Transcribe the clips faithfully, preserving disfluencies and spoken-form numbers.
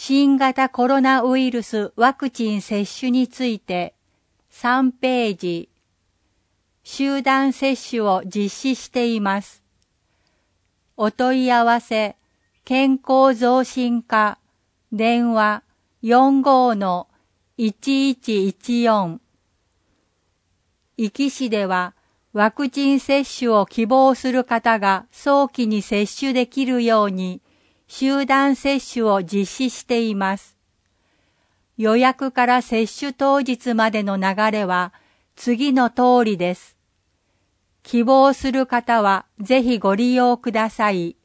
新型コロナウイルスワクチン接種についてさんページ、集団接種を実施しています。お問い合わせ、健康増進課、電話 よんごーいちいちいちよん。壱岐市ではワクチン接種を希望する方が早期に接種できるように集団接種を実施しています。予約から接種当日までの流れは次の通りです。希望する方はぜひご利用ください。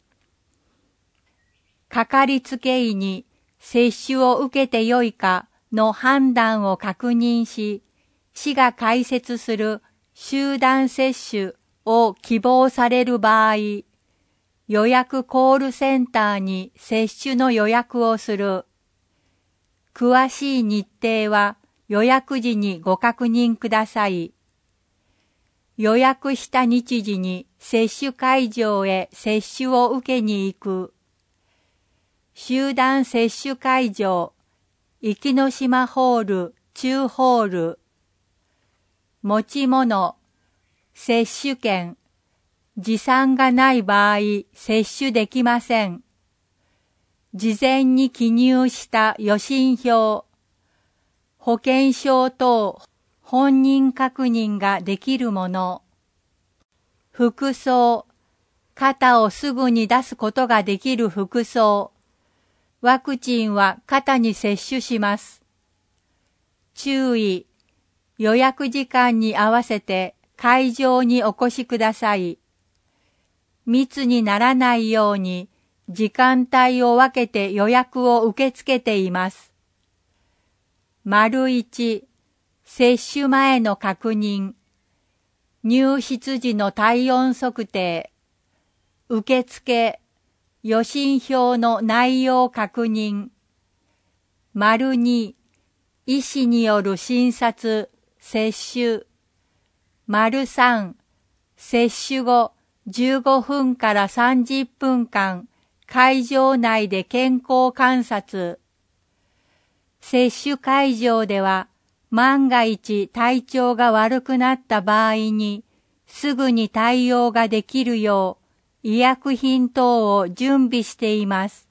かかりつけ医に接種を受けてよいかの判断を確認し、市が開設する集団接種を希望される場合、予約コールセンターに接種の予約をする。詳しい日程は予約時にご確認ください。予約した日時に接種会場へ接種を受けに行く。集団接種会場、壱岐島ホール、中ホール。持ち物、接種券。持参がない場合、接種できません。事前に記入した予診票、保険証等本人確認ができるもの。服装、肩をすぐに出すことができる服装。ワクチンは肩に接種します。注意、予約時間に合わせて会場にお越しください。密にならないように時間帯を分けて予約を受け付けています。丸一、接種前の確認。入室時の体温測定。受付、予診票の内容確認。丸二、医師による診察、接種。丸三、接種後じゅうごふんからさんじゅっぷんかん会場内で健康観察。接種会場では万が一体調が悪くなった場合にすぐに対応ができるよう医薬品等を準備しています。